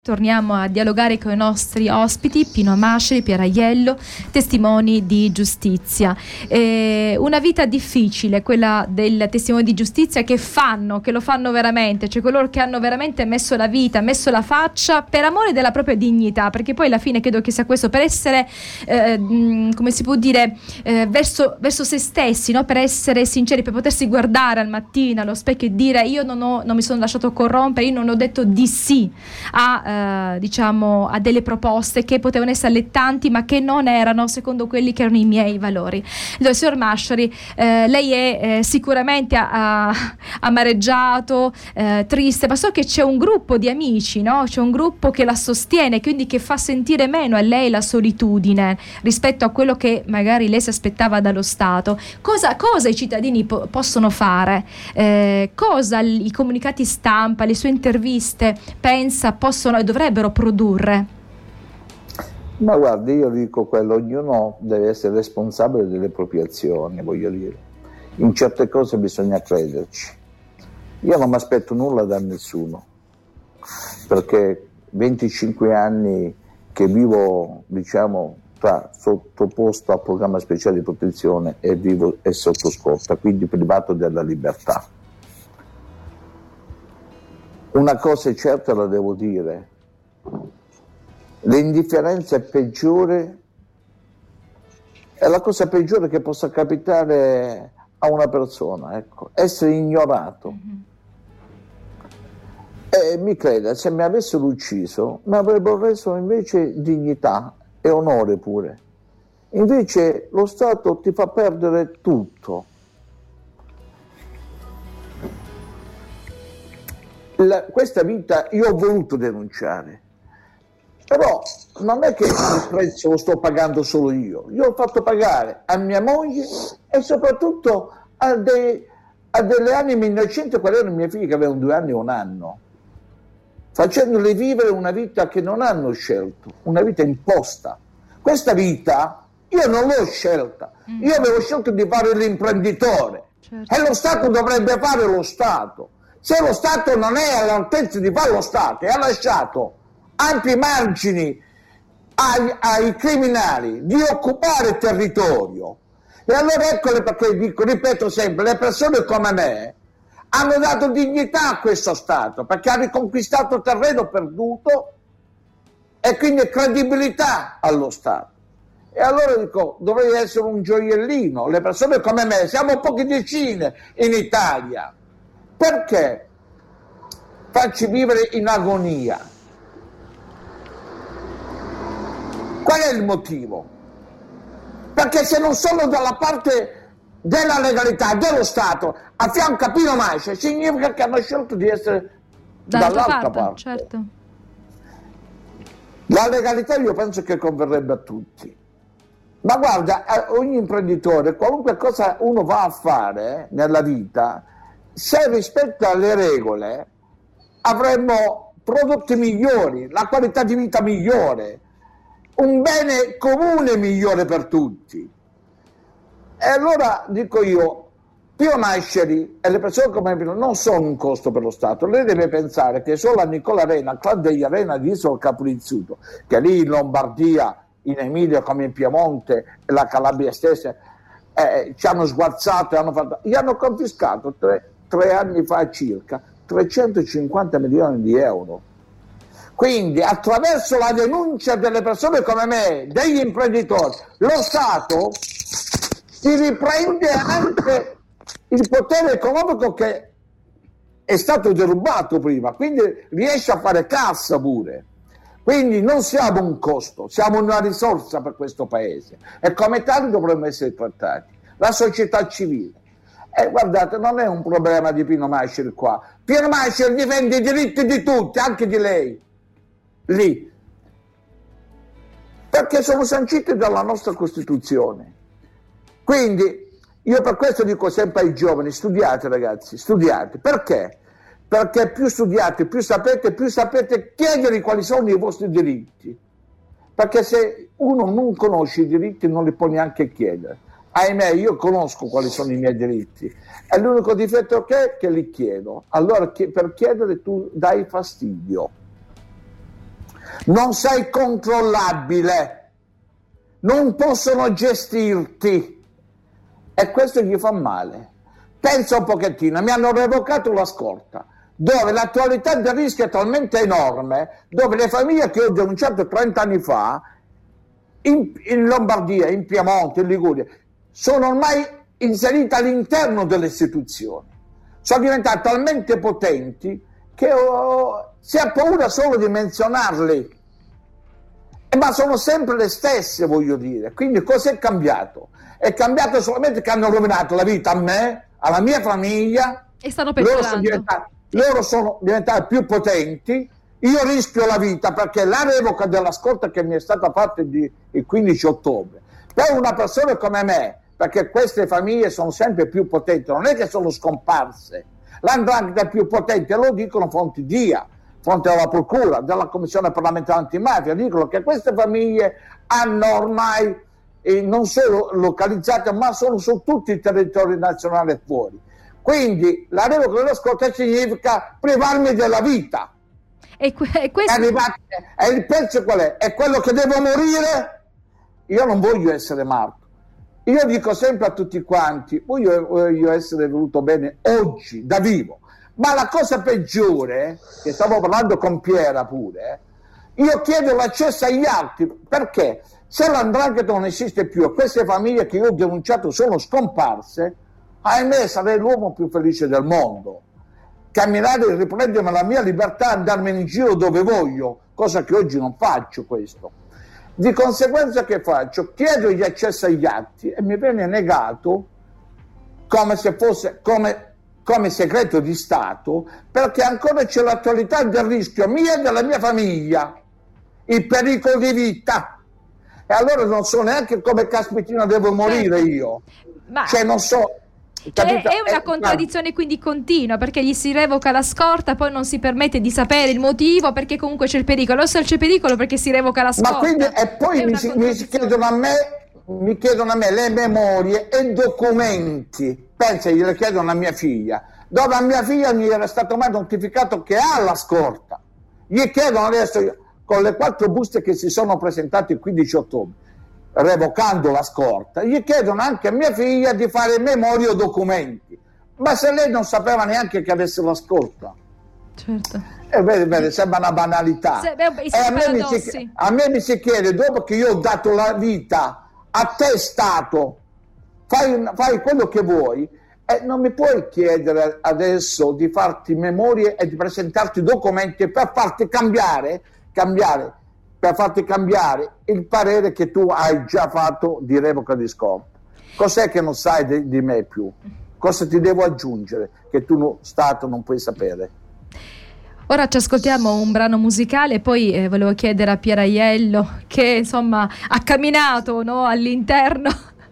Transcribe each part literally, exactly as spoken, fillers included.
Torniamo a dialogare con i nostri ospiti Pino Masciari, Pier Aiello, testimoni di giustizia. Eh, una vita difficile, quella del testimone di giustizia, che fanno, che lo fanno veramente, cioè coloro che hanno veramente messo la vita, messo la faccia per amore della propria dignità, perché poi alla fine credo che sia questo, per essere, eh, mh, come si può dire, eh, verso, verso se stessi, no? Per essere sinceri, per potersi guardare al mattino allo specchio e dire: io non, ho, non mi sono lasciato corrompere, io non ho detto di sì a Uh, diciamo a delle proposte che potevano essere allettanti ma che non erano secondo quelli che erano i miei valori. Allora, signor Masciari, eh, lei è eh, sicuramente a, a, amareggiato, eh, triste, ma so che c'è un gruppo di amici, no? C'è un gruppo che la sostiene, quindi che fa sentire meno a lei la solitudine rispetto a quello che magari lei si aspettava dallo Stato. Cosa, cosa i cittadini po- possono fare? Eh, cosa l- i comunicati stampa, le sue interviste pensa possono e dovrebbero produrre? Ma guardi, io dico quello, ognuno deve essere responsabile delle proprie azioni, voglio dire. In certe cose bisogna crederci. Io non mi aspetto nulla da nessuno, perché venticinque anni che vivo, diciamo, tra sottoposto a programma speciale di protezione e vivo e sotto scorta, quindi privato della libertà. Una cosa è certa, la devo dire: l'indifferenza è peggiore, è la cosa peggiore che possa capitare a una persona, ecco, essere ignorato. Mm-hmm. E mi creda, se mi avessero ucciso mi avrebbero reso invece dignità e onore pure. Invece lo Stato ti fa perdere tutto. La, questa vita io ho voluto denunciare, però non è che il prezzo lo sto pagando solo io, io ho fatto pagare a mia moglie e soprattutto a, dei, a delle anime innocenti quali erano i miei figli che avevano due anni e un anno, facendoli vivere una vita che non hanno scelto, una vita imposta. Questa vita io non l'ho scelta, io avevo scelto di fare l'imprenditore, certo. E lo Stato dovrebbe fare lo Stato. Se lo Stato non è all'altezza di fare lo Stato e ha lasciato ampi margini ai, ai criminali di occupare territorio, e allora eccole perché dico, ripeto sempre, le persone come me hanno dato dignità a questo Stato, perché ha riconquistato terreno perduto e quindi credibilità allo Stato. E allora dico, dovrei essere un gioiellino. Le persone come me, siamo poche decine in Italia, perché farci vivere in agonia? Qual è il motivo? Perché se non sono dalla parte della legalità, dello Stato, a fianco a Pino Masciari, significa che hanno scelto di essere dall'altra, dall'altra parte, parte. Certo. La legalità io penso che converrebbe a tutti. Ma guarda, ogni imprenditore, qualunque cosa uno va a fare nella vita, se rispetta le regole avremmo prodotti migliori, la qualità di vita migliore, un bene comune migliore per tutti. E allora dico io, Pino Masciari e le persone come Pino non sono un costo per lo Stato. Lei deve pensare che solo a Nicola Arena, clan degli Arena di Isola Capurizzuto, che lì in Lombardia, in Emilia come in Piemonte e la Calabria stessa, eh, ci hanno sguazzato e hanno fatto, gli hanno confiscato tre, tre anni fa circa trecentocinquanta milioni di euro. Quindi attraverso la denuncia delle persone come me, degli imprenditori, lo Stato si riprende anche il potere economico che è stato derubato prima, quindi riesce a fare cassa pure. Quindi non siamo un costo, siamo una risorsa per questo paese e come tali dovremmo essere trattati. La società civile. E guardate, non è un problema di Pino Masciari qua. Pino Masciari difende i diritti di tutti, anche di lei, lì. Perché sono sanciti dalla nostra Costituzione. Quindi io per questo dico sempre ai giovani, studiate ragazzi, studiate. Perché? Perché più studiate, più sapete, più sapete chiedere quali sono i vostri diritti. Perché se uno non conosce i diritti non li può neanche chiedere. Ahimè, io conosco quali sono i miei diritti e l'unico difetto che è che li chiedo. Allora per chiedere tu dai fastidio. non sei controllabile, non possono gestirti, e questo gli fa male. Pensa un pochettino, mi hanno revocato la scorta, dove l'attualità del rischio è talmente enorme, dove le famiglie che ho denunciato trenta anni fa, in, in Lombardia, in Piemonte, in Liguria, sono ormai inserite all'interno delle istituzioni, sono diventate talmente potenti che oh, si ha paura solo di menzionarli, eh, ma sono sempre le stesse, voglio dire. Quindi cos'è cambiato? È cambiato solamente che hanno rovinato la vita a me, alla mia famiglia, e stanno loro sono, diventati, loro sono diventati più potenti, io rischio la vita perché la revoca della scorta che mi è stata fatta di, il quindici ottobre, per una persona come me, perché queste famiglie sono sempre più potenti, non è che sono scomparse, l'andrangheta è più potente, lo dicono fonti D I A, fonti della Procura, della Commissione parlamentare antimafia, dicono che queste famiglie hanno ormai e non solo localizzate, ma sono su tutti i territori nazionali e fuori. Quindi la revoca della scorta significa privarmi della vita. E, que- e, questo... è arrivato, e il pezzo qual è? È quello che devo morire? Io non voglio essere morto. Io dico sempre a tutti quanti, voglio, voglio essere venuto bene oggi, da vivo. Ma la cosa peggiore, che stavo parlando con Piera pure, io chiedo l'accesso agli atti, perché se l'andrangheta non esiste più e queste famiglie che io ho denunciato sono scomparse, ahimè sarei l'uomo più felice del mondo. Camminare e riprendermi la mia libertà, andarmene in giro dove voglio, cosa che oggi non faccio questo. Di conseguenza che faccio? Chiedo gli accessi agli atti e mi viene negato come se fosse come, come segreto di Stato, perché ancora c'è l'attualità del rischio mia e della mia famiglia, il pericolo di vita. E allora non so neanche come caspiterina devo morire io. Ma... cioè non so. Cioè, è una contraddizione quindi continua, perché gli si revoca la scorta, poi non si permette di sapere il motivo perché comunque c'è il pericolo. Se c'è pericolo perché si revoca la scorta. Ma quindi, e poi mi, si, mi si chiedono a me mi chiedono a me le memorie e documenti. Pensa, gliele chiedono a mia figlia, dove a mia figlia non gli era stato mai notificato che ha la scorta. Gli chiedono adesso, con le quattro buste che si sono presentate il quindici ottobre, revocando la scorta, gli chiedono anche a mia figlia di fare memorie o documenti. Ma se lei non sapeva neanche che avesse la scorta, certo, eh, vedi, vedi, sembra una banalità. Se, beh, e a me, mi si, a me mi si chiede, dopo che io ho dato la vita a te Stato, fai, fai quello che vuoi, e eh, non mi puoi chiedere adesso di farti memorie e di presentarti documenti per farti cambiare cambiare per farti cambiare il parere che tu hai già fatto di revoca di scorta. Cos'è che non sai di, di me più? Cosa ti devo aggiungere che tu, no, Stato, non puoi sapere? Ora ci ascoltiamo un brano musicale, poi eh, volevo chiedere a Piera Aiello, che insomma ha camminato, no, all'interno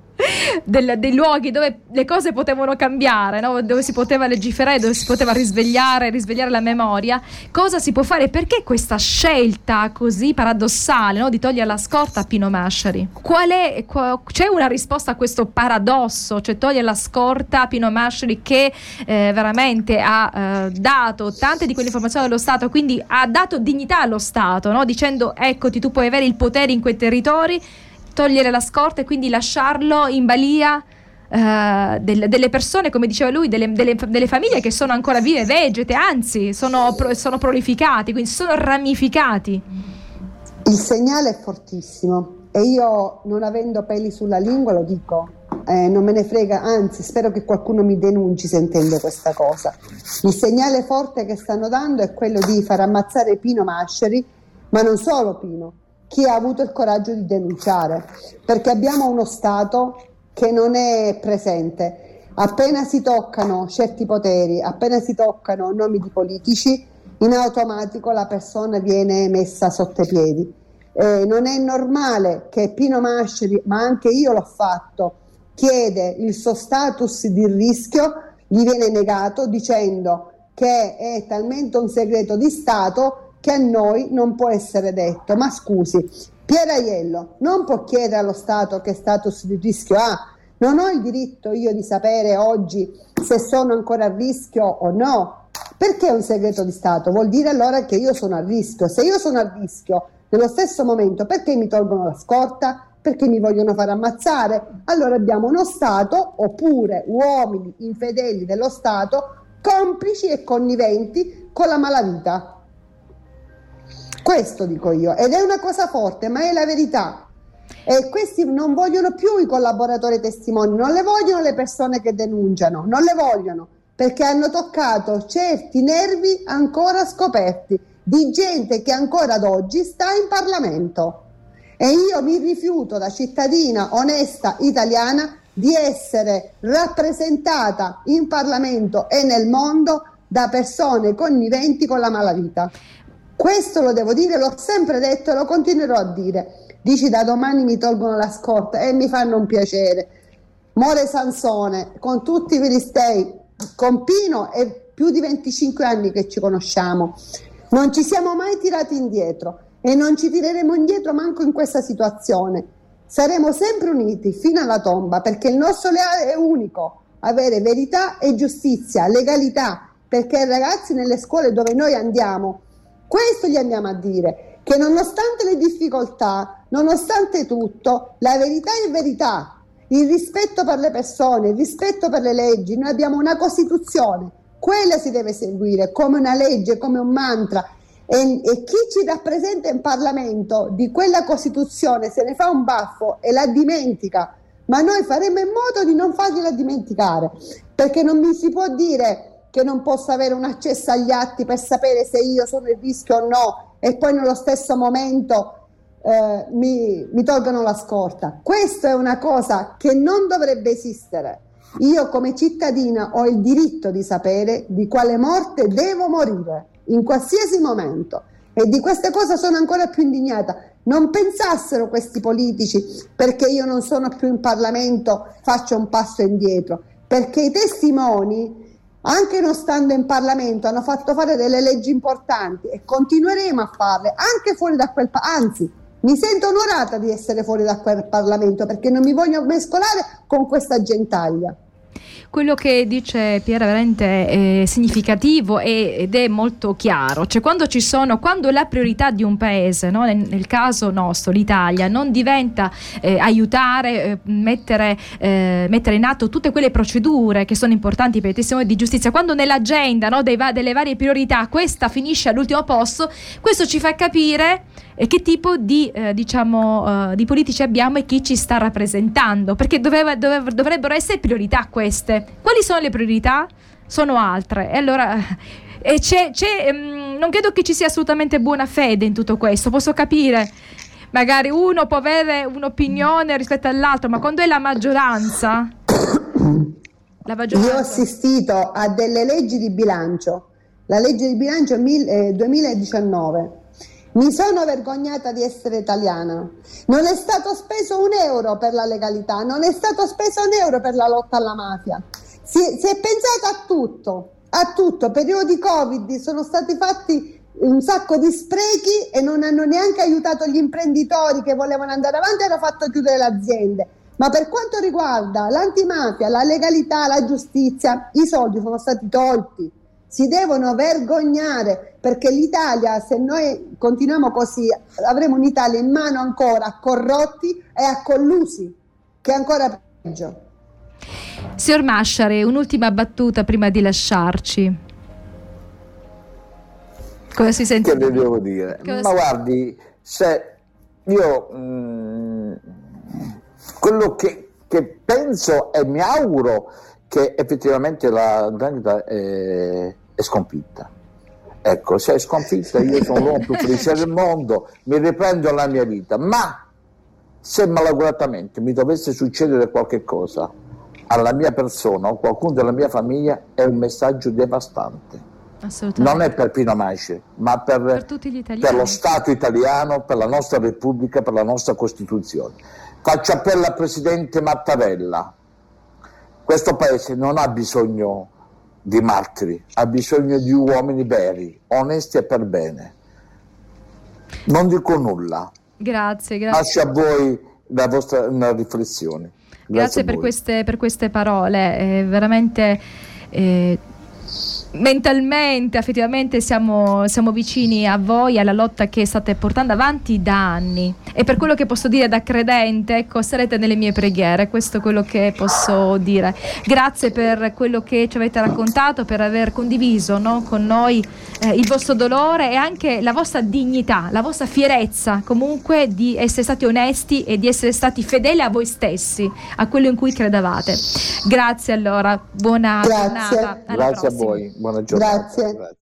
Del, dei luoghi dove le cose potevano cambiare, no? Dove si poteva legiferare, dove si poteva risvegliare, risvegliare la memoria. Cosa si può fare? Perché questa scelta così paradossale, no? Di togliere la scorta a Pino Masciari? Qual è, qu- c'è una risposta a questo paradosso, cioè togliere la scorta a Pino Masciari, che eh, veramente ha eh, dato tante di quelle informazioni allo Stato, quindi ha dato dignità allo Stato, no? Dicendo eccoti, tu puoi avere il potere in quei territori, togliere la scorta e quindi lasciarlo in balia uh, del, delle persone, come diceva lui, delle, delle, delle famiglie che sono ancora vive, vegete, anzi sono, sono prolificati, quindi sono ramificati. Il segnale è fortissimo e io, non avendo peli sulla lingua, lo dico, eh, non me ne frega, anzi spero che qualcuno mi denunci sentendo questa cosa. Il segnale forte che stanno dando è quello di far ammazzare Pino Masciari, ma non solo Pino, chi ha avuto il coraggio di denunciare, perché abbiamo uno Stato che non è presente. Appena si toccano certi poteri, appena si toccano nomi di politici, in automatico la persona viene messa sotto i piedi. Eh, non è normale che Pino Masciari, ma anche io l'ho fatto, chiede il suo status di rischio, gli viene negato dicendo che è talmente un segreto di Stato che a noi non può essere detto. Ma scusi, Piera Aiello non può chiedere allo Stato che status di rischio ha? Non ho il diritto io di sapere oggi se sono ancora a rischio o no? Perché è un segreto di Stato? Vuol dire allora che io sono a rischio. Se io sono a rischio, nello stesso momento, perché mi tolgono la scorta? Perché mi vogliono far ammazzare? Allora abbiamo uno Stato, oppure uomini infedeli dello Stato, complici e conniventi con la malavita. Questo dico io, ed è una cosa forte, ma è la verità. E questi non vogliono più i collaboratori testimoni, non le vogliono le persone che denunciano, non le vogliono, perché hanno toccato certi nervi ancora scoperti di gente che ancora ad oggi sta in Parlamento. E io mi rifiuto, da cittadina onesta italiana, di essere rappresentata in Parlamento e nel mondo da persone conniventi con la malavita. Questo lo devo dire, l'ho sempre detto e lo continuerò a dire. Dici da domani mi tolgono la scorta e mi fanno un piacere. More Sansone, con tutti i filistei, con Pino è più di venticinque anni che ci conosciamo. Non ci siamo mai tirati indietro e non ci tireremo indietro manco in questa situazione. Saremo sempre uniti fino alla tomba, perché il nostro ideale è unico: avere verità e giustizia, legalità, perché ragazzi nelle scuole dove noi andiamo, questo gli andiamo a dire, che nonostante le difficoltà, nonostante tutto, la verità è verità, il rispetto per le persone, il rispetto per le leggi. Noi abbiamo una Costituzione, quella si deve seguire come una legge, come un mantra, e, e chi ci rappresenta in Parlamento di quella Costituzione se ne fa un baffo e la dimentica, ma noi faremo in modo di non fargliela dimenticare, perché non mi si può dire che non posso avere un accesso agli atti per sapere se io sono il rischio o no, e poi nello stesso momento eh, mi, mi tolgono la scorta. Questa è una cosa che non dovrebbe esistere. Io come cittadina ho il diritto di sapere di quale morte devo morire in qualsiasi momento, e di queste cose sono ancora più indignata. Non pensassero questi politici, perché io non sono più in Parlamento, faccio un passo indietro, perché i testimoni, anche non stando in Parlamento, hanno fatto fare delle leggi importanti e continueremo a farle anche fuori da quel pa- anzi mi sento onorata di essere fuori da quel Parlamento, perché non mi voglio mescolare con questa gentaglia. Quello che dice Piera è veramente è significativo e, ed è molto chiaro. Cioè, quando ci sono, quando la priorità di un paese, no, nel, nel caso nostro, l'Italia, non diventa eh, aiutare, eh, mettere, eh, mettere in atto tutte quelle procedure che sono importanti per i testimoni di giustizia, quando nell'agenda, no, dei va- delle varie priorità questa finisce all'ultimo posto, questo ci fa capire e che tipo di eh, diciamo uh, di politici abbiamo e chi ci sta rappresentando, perché doveva, doveva, dovrebbero essere priorità queste. Quali sono le priorità? Sono altre. E allora e c'è, c'è um, non credo che ci sia assolutamente buona fede in tutto questo. Posso capire, magari uno può avere un'opinione rispetto all'altro, ma quando è la maggioranza, la maggioranza... Io ho assistito a delle leggi di bilancio, la legge di bilancio duemiladiciannove. Mi sono vergognata di essere italiana. Non è stato speso un euro per la legalità, non è stato speso un euro per la lotta alla mafia. Si, si è pensato a tutto, a tutto. Periodi Covid sono stati fatti un sacco di sprechi e non hanno neanche aiutato gli imprenditori che volevano andare avanti, hanno fatto chiudere le aziende. Ma per quanto riguarda l'antimafia, la legalità, la giustizia, i soldi sono stati tolti. Si devono vergognare, perché l'Italia, se noi continuiamo così, avremo un'Italia in mano ancora a corrotti e a collusi, che è ancora peggio. Signor Masciari, un'ultima battuta prima di lasciarci. Come si sente? Che le devo dire? Cosa Ma guardi, se io mh, quello che, che penso e mi auguro che effettivamente la 'ndrangheta è, è sconfitta. Ecco, se è sconfitta io sono l'uomo più felice del mondo, mi riprendo la mia vita, ma se malauguratamente mi dovesse succedere qualche cosa alla mia persona o qualcuno della mia famiglia, è un messaggio devastante. Assolutamente. Non è per Pino Masciari, ma per, per, tutti gli italiani. Per lo Stato italiano, per la nostra Repubblica, per la nostra Costituzione. Faccio appello al Presidente Mattarella. Questo paese non ha bisogno di martiri, ha bisogno di uomini veri, onesti e per bene. Non dico nulla. Grazie, grazie. Lascio a voi la vostra una riflessione. Grazie, grazie per queste, per queste parole. Eh, veramente eh, mentalmente, affettivamente siamo, siamo vicini a voi, alla lotta che state portando avanti da anni, e per quello che posso dire da credente, ecco, sarete nelle mie preghiere, questo è quello che posso dire. Grazie per quello che ci avete raccontato, per aver condiviso, no, con noi eh, il vostro dolore e anche la vostra dignità, la vostra fierezza comunque di essere stati onesti e di essere stati fedeli a voi stessi, a quello in cui credevate. Grazie allora, buona Grazie. giornata. Alla Grazie a prossima. voi, buona giornata. Grazie. Grazie.